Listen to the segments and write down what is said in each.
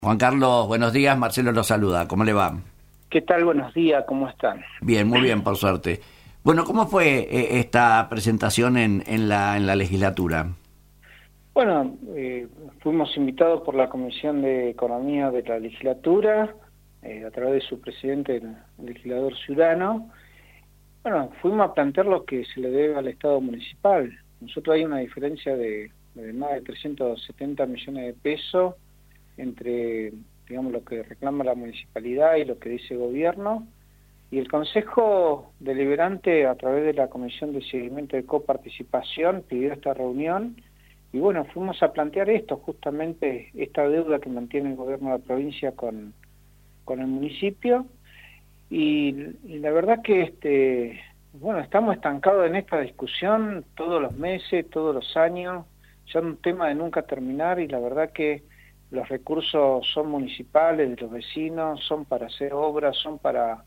Juan Carlos, buenos días. Marcelo lo saluda. ¿Cómo le va? ¿Qué tal? Buenos días, ¿cómo están? Bien, muy bien, por suerte. Bueno, ¿cómo fue esta presentación en la legislatura? Bueno, fuimos invitados por la Comisión de Economía de la legislatura, a través de su presidente, el legislador Ciudadano. Bueno, fuimos a plantear lo que se le debe al Estado municipal. Nosotros hay una diferencia de más de 370 millones de pesos entre, digamos, lo que reclama la municipalidad y lo que dice el gobierno. Y el Consejo Deliberante, a través de la Comisión de Seguimiento de Coparticipación, pidió esta reunión. Y bueno, fuimos a plantear esto, justamente esta deuda que mantiene el gobierno de la provincia con el municipio. Y la verdad que bueno, estamos estancados en esta discusión todos los meses, todos los años, ya un tema de nunca terminar, y la verdad que los recursos son municipales, de los vecinos, son para hacer obras, son para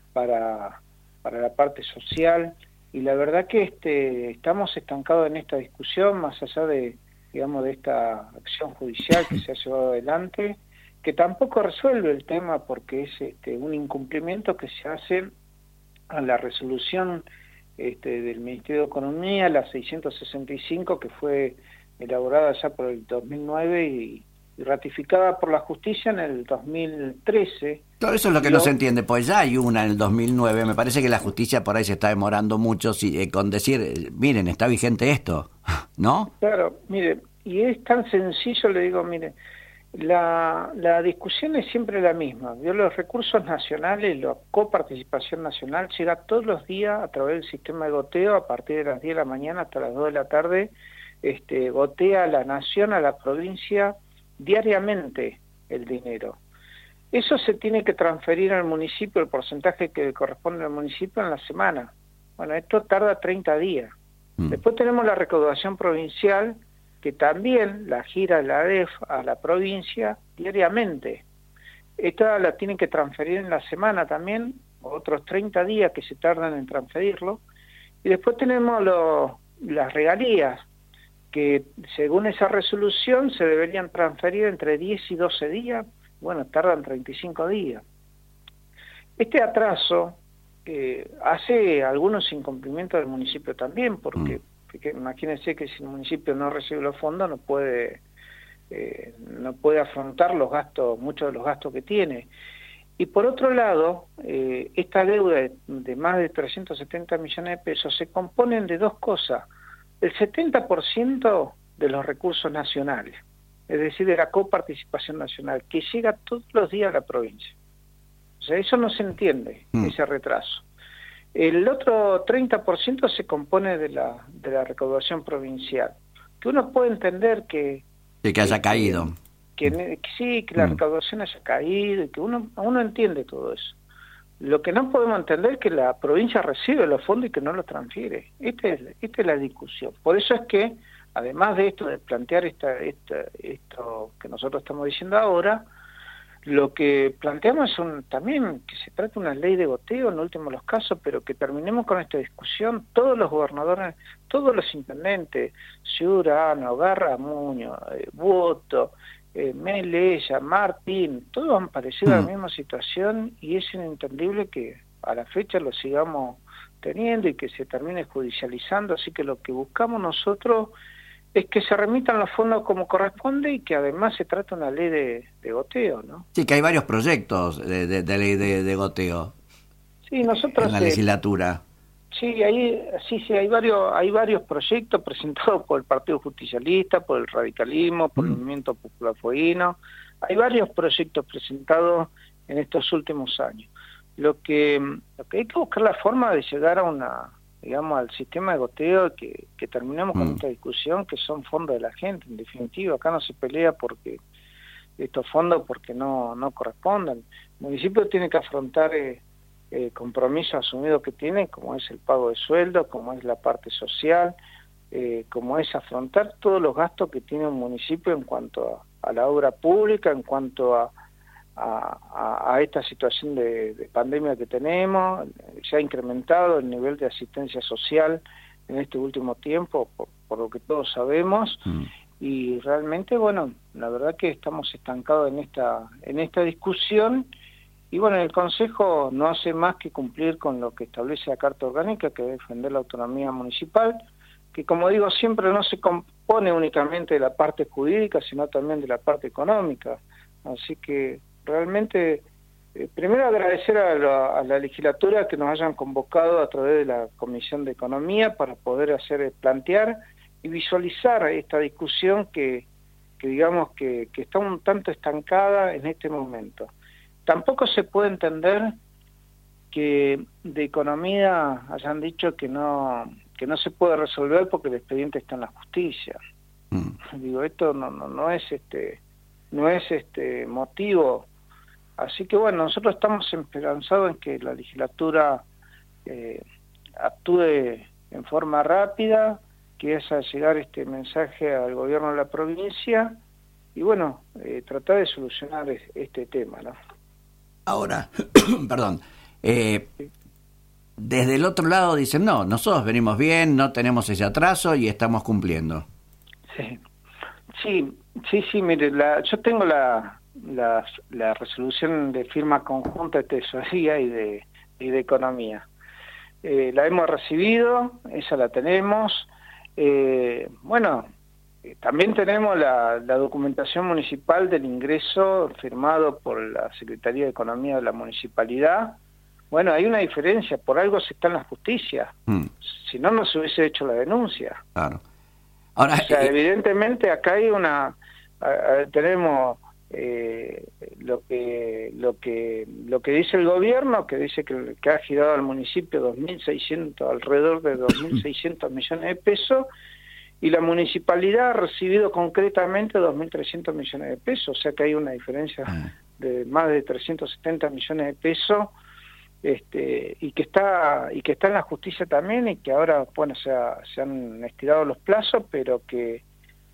la parte social, y la verdad que estamos estancados en esta discusión, más allá de, digamos, de esta acción judicial que se ha llevado adelante, que tampoco resuelve el tema porque es un incumplimiento que se hace a la resolución del Ministerio de Economía, la 665, que fue elaborada ya por el 2009 y ratificada por la justicia en el 2013. Todo eso es lo que no se entiende, pues ya hay una en el 2009. Me parece que la justicia por ahí se está demorando mucho con decir, miren, está vigente esto, ¿no? Claro, mire, y es tan sencillo, le digo, mire, la discusión es siempre la misma. Los recursos nacionales, la coparticipación nacional llega todos los días a través del sistema de goteo, a partir de las 10 de la mañana hasta las 2 de la tarde, gotea a la nación, a la provincia, diariamente el dinero. Eso se tiene que transferir al municipio, el porcentaje que corresponde al municipio en la semana. Bueno, esto tarda 30 días. Después tenemos la recaudación provincial, que también la gira la ADEF a la provincia diariamente. Esta la tienen que transferir en la semana también, otros 30 días que se tardan en transferirlo. Y después tenemos las regalías, que según esa resolución se deberían transferir entre 10 y 12 días, bueno, tardan 35 días. Este atraso hace algunos incumplimientos del municipio también, porque imagínense que si el municipio no recibe los fondos no puede afrontar los gastos, muchos de los gastos que tiene. Y por otro lado, esta deuda de más de 370 millones de pesos se componen de dos cosas: el 70% de los recursos nacionales, es decir, de la coparticipación nacional, que llega todos los días a la provincia. O sea, eso no se entiende, ese retraso. El otro 30% se compone de la recaudación provincial, que uno puede entender que haya caído. Que sí, que la recaudación haya caído, y que uno entiende todo eso. Lo que no podemos entender es que la provincia recibe los fondos y que no los transfiere. Esta es la discusión. Por eso es que, además de esto, de plantear esto que nosotros estamos diciendo ahora, lo que planteamos es también que se trate una ley de goteo en último de los casos, pero que terminemos con esta discusión. Todos los gobernadores, todos los intendentes, Ciudadano, Garramuño, Boto, Melella, Martín, todos han parecido a la misma situación, y es inentendible que a la fecha lo sigamos teniendo y que se termine judicializando. Así que lo que buscamos nosotros es que se remitan los fondos como corresponde y que además se trate una ley de goteo, ¿no? Sí, que hay varios proyectos de ley de goteo. Sí, nosotros en la legislatura. Sí, hay varios proyectos presentados por el Partido Justicialista, por el radicalismo, por el Movimiento Popular Fueguino. Hay varios proyectos presentados en estos últimos años. Lo que hay que buscar la forma de llegar a digamos, al sistema de goteo, que terminemos con esta discusión, que son fondos de la gente, en definitiva. Acá no se pelea porque estos fondos porque no correspondan. El municipio tiene que afrontar compromisos asumidos que tiene, como es el pago de sueldos, como es la parte social, como es afrontar todos los gastos que tiene un municipio en cuanto a la obra pública, en cuanto a esta situación de pandemia que tenemos. Se ha incrementado el nivel de asistencia social en este último tiempo, por lo que todos sabemos, y realmente, bueno, la verdad que estamos estancados en esta discusión. Y bueno, el Consejo no hace más que cumplir con lo que establece la Carta Orgánica, que es defender la autonomía municipal, que como digo siempre no se compone únicamente de la parte jurídica, sino también de la parte económica. Así que realmente, primero agradecer a la legislatura que nos hayan convocado a través de la Comisión de Economía para poder plantear y visualizar esta discusión que digamos que está un tanto estancada en este momento. Tampoco se puede entender que de economía hayan dicho que no se puede resolver porque el expediente está en la justicia. Digo, esto no es motivo. Así que bueno, nosotros estamos esperanzados en que la legislatura actúe en forma rápida, que es a llegar este mensaje al gobierno de la provincia y bueno, tratar de solucionar este tema, ¿no? Ahora, perdón, desde el otro lado dicen, no, nosotros venimos bien, no tenemos ese atraso y estamos cumpliendo. Sí, mire, yo tengo la resolución de firma conjunta de tesorería y de economía. La hemos recibido, esa la tenemos. También tenemos la documentación municipal del ingreso firmado por la Secretaría de Economía de la Municipalidad. Bueno, hay una diferencia, por algo se está en la justicia. Si no, no se hubiese hecho la denuncia. Claro. Ahora, o sea, evidentemente acá hay tenemos lo que dice el gobierno, que dice que ha girado al municipio alrededor de 2.600 millones de pesos, y la municipalidad ha recibido concretamente 2.300 millones de pesos, o sea que hay una diferencia de más de 370 millones de pesos, y que está en la justicia también, y que ahora, bueno, se han estirado los plazos, pero que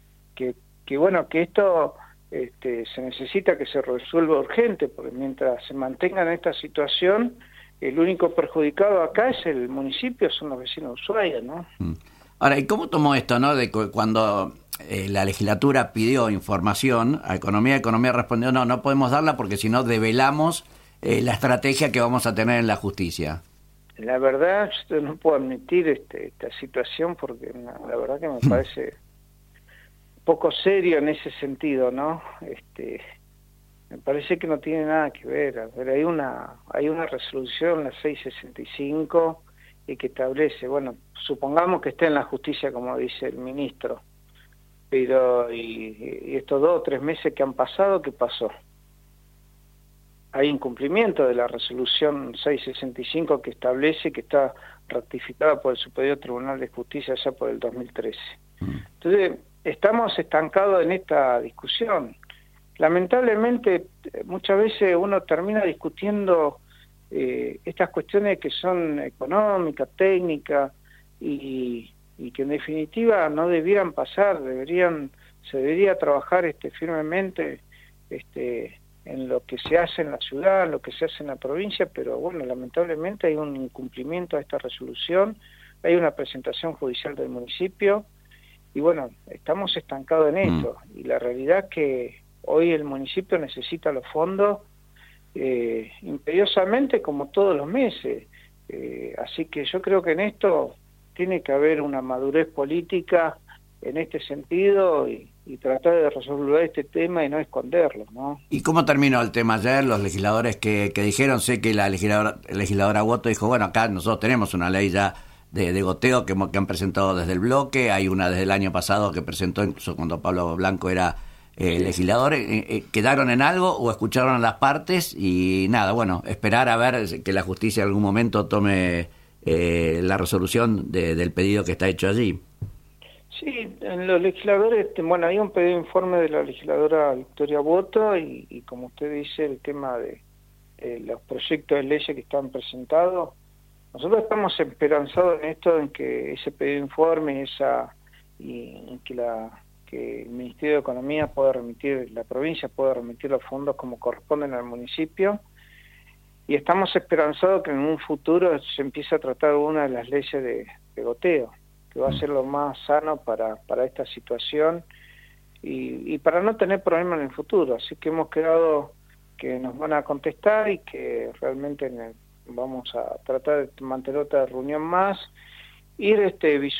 esto se necesita que se resuelva urgente, porque mientras se mantenga en esta situación, el único perjudicado acá es el municipio, son los vecinos de Ushuaia, ¿no? Ahora, ¿y cómo tomó esto, no? De cuando la legislatura pidió información a Economía respondió, no podemos darla porque si no develamos la estrategia que vamos a tener en la justicia. La verdad, yo no puedo admitir esta situación porque la verdad que me parece poco serio en ese sentido, ¿no? Me parece que no tiene nada que ver. A ver, hay una resolución, la 665, y que establece, bueno, supongamos que esté en la justicia, como dice el ministro, pero y estos 2 o 3 meses que han pasado, ¿qué pasó? Hay incumplimiento de la resolución 665 que establece, que está ratificada por el Superior Tribunal de Justicia ya por el 2013. Entonces, estamos estancados en esta discusión. Lamentablemente, muchas veces uno termina discutiendo estas cuestiones que son económicas, técnicas, y que en definitiva no debieran pasar, se debería trabajar firmemente en lo que se hace en la ciudad, en lo que se hace en la provincia, pero bueno, lamentablemente hay un incumplimiento a esta resolución, hay una presentación judicial del municipio, y bueno, estamos estancados en esto, y la realidad es que hoy el municipio necesita los fondos imperiosamente como todos los meses, así que yo creo que en esto tiene que haber una madurez política en este sentido y tratar de resolver este tema y no esconderlo, ¿no? ¿Y cómo terminó el tema ayer? Los legisladores que dijeron, sé que la legisladora Woto dijo, bueno, acá nosotros tenemos una ley ya de goteo que han presentado desde el bloque, hay una desde el año pasado que presentó incluso cuando Pablo Blanco era legislador. ¿Quedaron en algo o escucharon a las partes? Y nada, bueno, esperar a ver que la justicia en algún momento tome la resolución del pedido que está hecho allí. Sí, en los legisladores, bueno, hay un pedido de informe de la legisladora Victoria Woto y como usted dice, el tema de los proyectos de ley que están presentados, nosotros estamos esperanzados en esto, en que ese pedido de informe y que el Ministerio de Economía pueda remitir, la provincia pueda remitir los fondos como corresponden al municipio, y estamos esperanzados que en un futuro se empiece a tratar una de las leyes de goteo, que va a ser lo más sano para esta situación, y para no tener problemas en el futuro. Así que hemos quedado que nos van a contestar y que realmente vamos a tratar de mantener otra reunión más, ir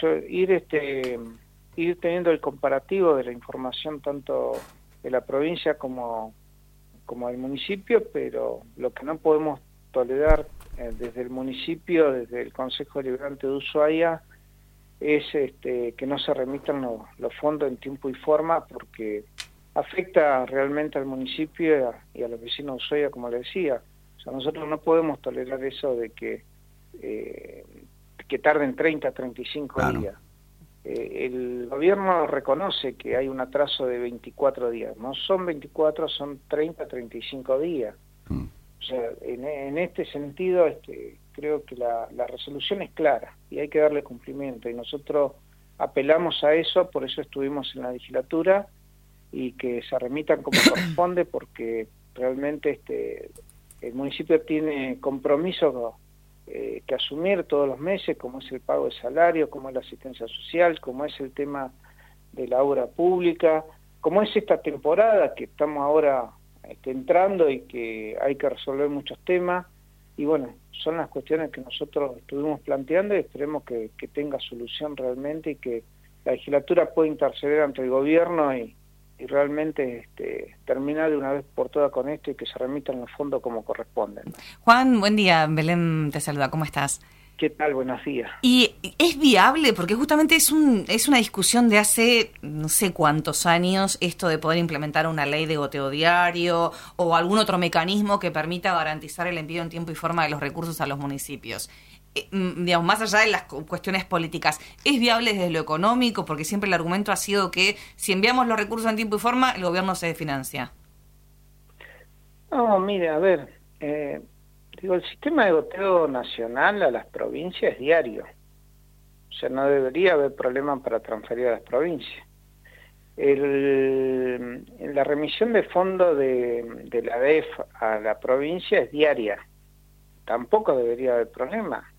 teniendo el comparativo de la información tanto de la provincia como del municipio, pero lo que no podemos tolerar desde el municipio, desde el Consejo Deliberante de Ushuaia, es que no se remitan los fondos en tiempo y forma, porque afecta realmente al municipio y a los vecinos de Ushuaia, como le decía. O sea, nosotros no podemos tolerar eso de que tarden 30, 35 claro. días. El gobierno reconoce que hay un atraso de 24 días. No son 24, son 30, 35 días. O sea, en este sentido, creo que la resolución es clara y hay que darle cumplimiento. Y nosotros apelamos a eso, por eso estuvimos en la legislatura, y que se remitan como corresponde, porque realmente el municipio tiene compromisos que asumir todos los meses, como es el pago de salario, como es la asistencia social, como es el tema de la obra pública, como es esta temporada que estamos ahora entrando y que hay que resolver muchos temas. Y bueno, son las cuestiones que nosotros estuvimos planteando y esperemos que tenga solución realmente y que la legislatura pueda interceder ante el gobierno y realmente terminar de una vez por todas con esto y que se remitan los fondos como corresponden. Juan, buen día. Belén te saluda. ¿Cómo estás? ¿Qué tal? Buenos días. ¿Y es viable? Porque justamente es una discusión de hace no sé cuántos años, esto de poder implementar una ley de goteo diario o algún otro mecanismo que permita garantizar el envío en tiempo y forma de los recursos a los municipios. Digamos, más allá de las cuestiones políticas, ¿es viable desde lo económico? Porque siempre el argumento ha sido que si enviamos los recursos en tiempo y forma, el gobierno se desfinancia. No, mire, a ver, el sistema de goteo nacional a las provincias es diario. O sea, no debería haber problema para transferir a las provincias. La remisión de fondos de la DEF a la provincia es diaria. Tampoco debería haber problema.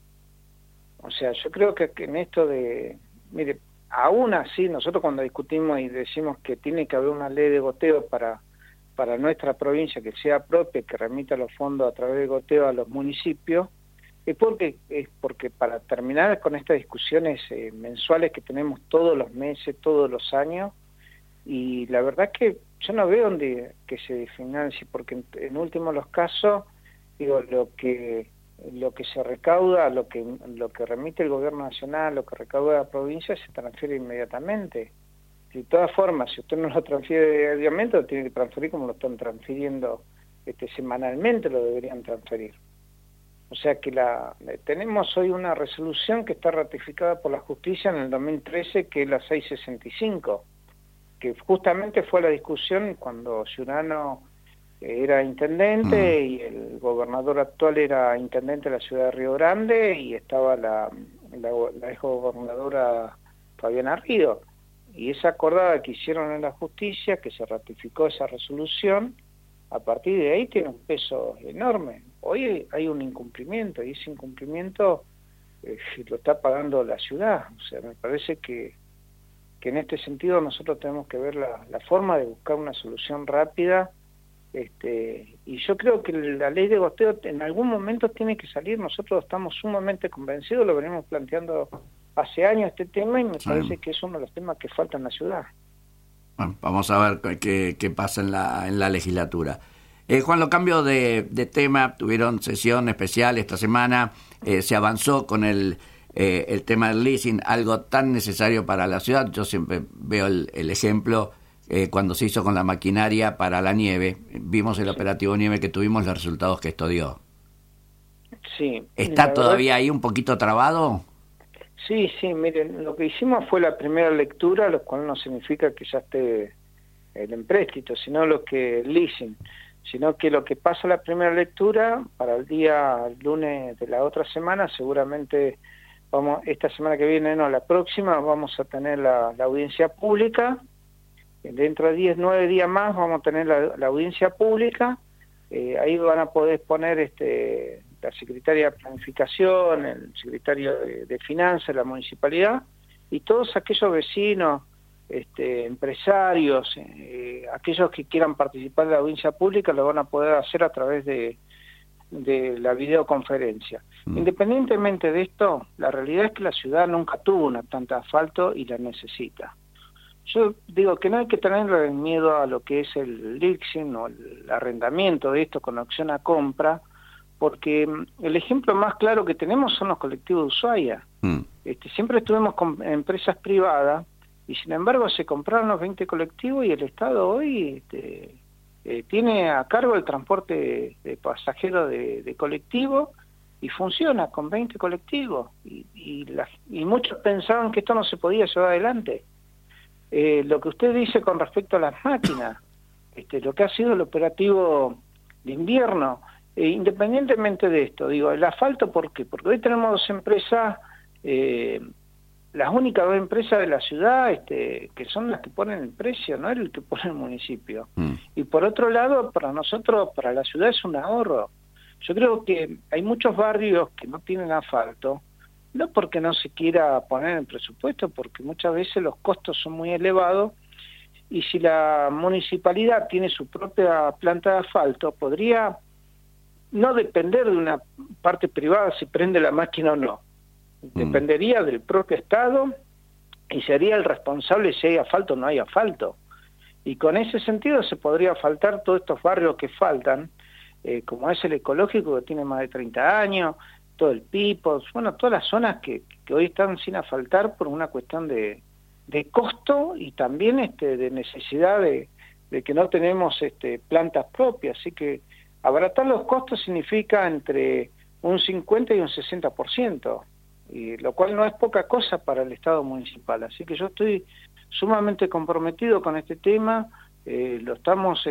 O sea, yo creo que en esto mire, aún así, nosotros cuando discutimos y decimos que tiene que haber una ley de goteo para nuestra provincia que sea propia, que remita los fondos a través de goteo a los municipios, es porque para terminar con estas discusiones mensuales que tenemos todos los meses, todos los años, y la verdad es que yo no veo dónde que se desfinancie, porque en últimos los casos, digo, lo que se recauda, lo que remite el gobierno nacional, lo que recauda la provincia, se transfiere inmediatamente. De todas formas, si usted no lo transfiere diariamente, lo tiene que transferir como lo están transfiriendo semanalmente, lo deberían transferir. O sea que tenemos hoy una resolución que está ratificada por la justicia en el 2013, que es la 665, que justamente fue la discusión cuando Ciudadano era intendente y el gobernador actual era intendente de la ciudad de Río Grande y estaba la ex gobernadora Fabiana Río. Y esa acordada que hicieron en la justicia, que se ratificó esa resolución, a partir de ahí tiene un peso enorme. Hoy hay un incumplimiento y ese incumplimiento lo está pagando la ciudad. O sea, me parece que en este sentido nosotros tenemos que ver la forma de buscar una solución rápida. Y yo creo que la ley de goteo en algún momento tiene que salir. Nosotros estamos sumamente convencidos, lo venimos planteando hace años este tema y me parece que es uno de los temas que falta en la ciudad. Bueno, vamos a ver qué pasa en la legislatura. Juan, lo cambio de tema, tuvieron sesión especial esta semana, se avanzó con el tema del leasing, algo tan necesario para la ciudad. Yo siempre veo el ejemplo cuando se hizo con la maquinaria para la nieve, vimos el operativo nieve que tuvimos, los resultados que esto dio. Sí. ¿Está todavía ahí un poquito trabado? Sí, miren, lo que hicimos fue la primera lectura, lo cual no significa que ya esté el empréstito, sino el leasing, sino que lo que pasa la primera lectura, para el lunes de la otra semana, seguramente esta semana que viene, no, la próxima, vamos a tener la audiencia pública. Dentro de 9 días más vamos a tener la audiencia pública, ahí van a poder exponer la secretaria de Planificación, el secretario de Finanzas, la municipalidad, y todos aquellos vecinos empresarios, aquellos que quieran participar de la audiencia pública lo van a poder hacer a través de la videoconferencia. Independientemente de esto, la realidad es que la ciudad nunca tuvo una planta de asfalto y la necesita. Yo digo que no hay que tenerle miedo a lo que es el leasing o el arrendamiento de esto con opción a compra, porque el ejemplo más claro que tenemos son los colectivos de Ushuaia. Siempre estuvimos con empresas privadas y sin embargo se compraron los 20 colectivos y el Estado hoy tiene a cargo el transporte de pasajeros de colectivo y funciona con 20 colectivos y muchos pensaban que esto no se podía llevar adelante. Lo que usted dice con respecto a las máquinas, lo que ha sido el operativo de invierno, independientemente de esto, digo, el asfalto, ¿por qué? Porque hoy tenemos dos empresas, las únicas dos empresas de la ciudad que son las que ponen el precio, no el que pone el municipio. Y por otro lado, para nosotros, para la ciudad es un ahorro. Yo creo que hay muchos barrios que no tienen asfalto, no porque no se quiera poner en el presupuesto, porque muchas veces los costos son muy elevados, y si la municipalidad tiene su propia planta de asfalto, podría no depender de una parte privada si prende la máquina o no. Dependería del propio Estado y sería el responsable si hay asfalto o no hay asfalto. Y con ese sentido se podría asfaltar todos estos barrios que faltan, como es el ecológico, que tiene más de 30 años, todo el Pipos, bueno, todas las zonas que hoy están sin asfaltar por una cuestión de costo y también de necesidad de que no tenemos plantas propias. Así que abaratar los costos significa entre un 50 y un 60%, y lo cual no es poca cosa para el Estado municipal. Así que yo estoy sumamente comprometido con este tema, lo estamos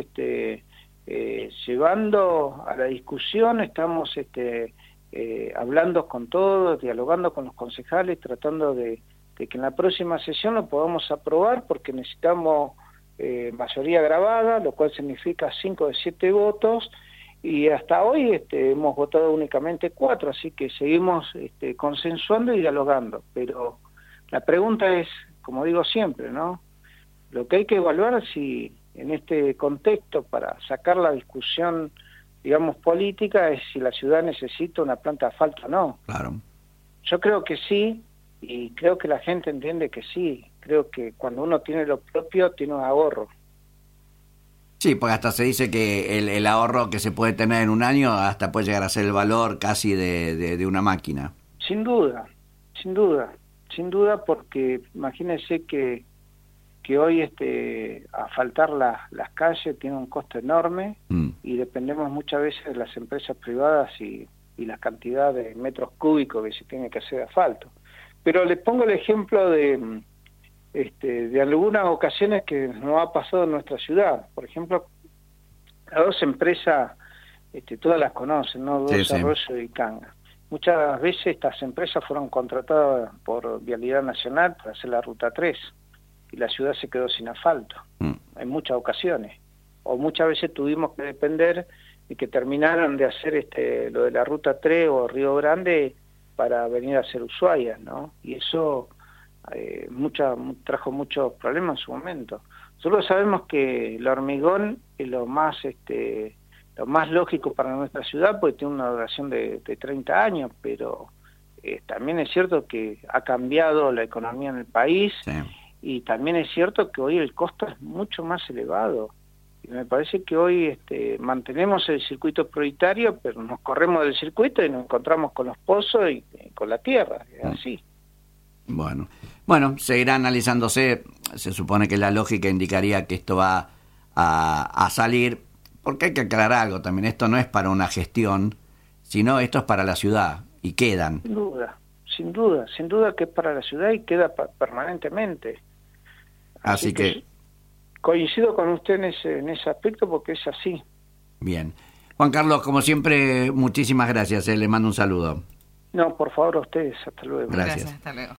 llevando a la discusión, estamos hablando con todos, dialogando con los concejales, tratando de que en la próxima sesión lo podamos aprobar, porque necesitamos mayoría grabada, lo cual significa 5 de 7 votos, y hasta hoy hemos votado únicamente 4, así que seguimos consensuando y dialogando. Pero la pregunta es, como digo siempre, ¿no? Lo que hay que evaluar si en este contexto, para sacar la discusión, digamos, política, es si la ciudad necesita una planta de asfalto o no. Claro. Yo creo que sí, y creo que la gente entiende que sí. Creo que cuando uno tiene lo propio, tiene un ahorro. Sí, porque hasta se dice que el ahorro que se puede tener en un año hasta puede llegar a ser el valor casi de una máquina. Sin duda, sin duda, sin duda, porque imagínense que hoy asfaltar las calles tiene un costo enorme y dependemos muchas veces de las empresas privadas y la cantidad de metros cúbicos que se tiene que hacer de asfalto. Pero les pongo el ejemplo de algunas ocasiones que nos ha pasado en nuestra ciudad. Por ejemplo, las dos empresas, todas las conocen, ¿no? Desarrollo y Canga. Muchas veces estas empresas fueron contratadas por Vialidad Nacional para hacer la Ruta 3 y la ciudad se quedó sin asfalto en muchas ocasiones. O muchas veces tuvimos que depender de que terminaran de hacer lo de la Ruta 3 o Río Grande para venir a hacer Ushuaia, ¿no? Y eso trajo muchos problemas en su momento. Nosotros sabemos que el hormigón es lo más lógico para nuestra ciudad, porque tiene una duración de 30 años, pero también es cierto que ha cambiado la economía en el país, sí. Y también es cierto que hoy el costo es mucho más elevado. Y me parece que hoy mantenemos el circuito prioritario, pero nos corremos del circuito y nos encontramos con los pozos y con la tierra, es así. Bueno, seguirá analizándose. Se supone que la lógica indicaría que esto va a salir, porque hay que aclarar algo también. Esto no es para una gestión, sino esto es para la ciudad, y quedan. Sin duda que es para la ciudad y queda permanentemente. Así que coincido con usted en ese aspecto, porque es así. Bien. Juan Carlos, como siempre, muchísimas gracias. Le mando un saludo. No, por favor, a ustedes. Hasta luego. Gracias. Hasta luego.